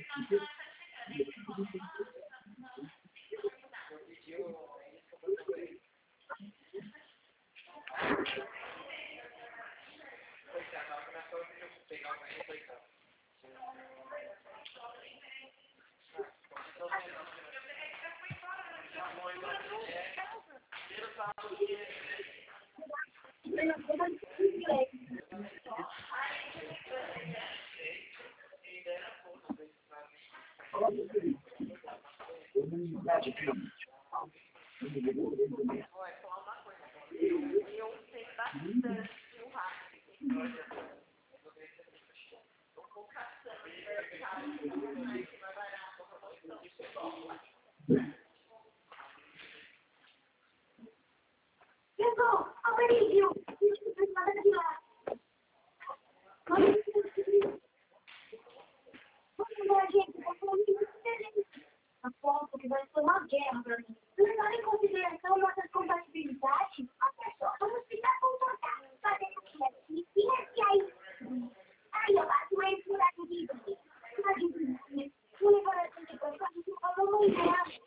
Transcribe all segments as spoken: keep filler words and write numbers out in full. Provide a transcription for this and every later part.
Aposto que vai ser uma guerra pra mim. Levando em consideração nossas compatibilidades, olha só, vamos ficar comportados, fazendo o que aqui, e aqui aí. Aí eu bato ele por aqui de imagina, o negócio de coisa, a gente falou muito errado.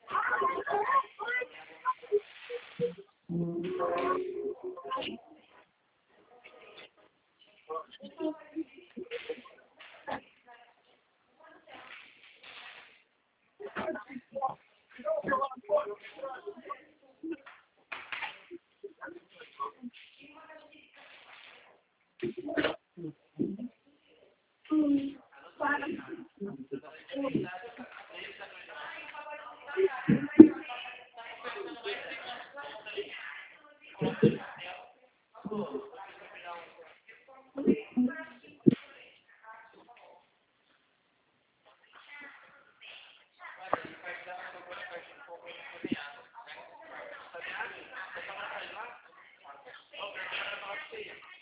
Hum, claro.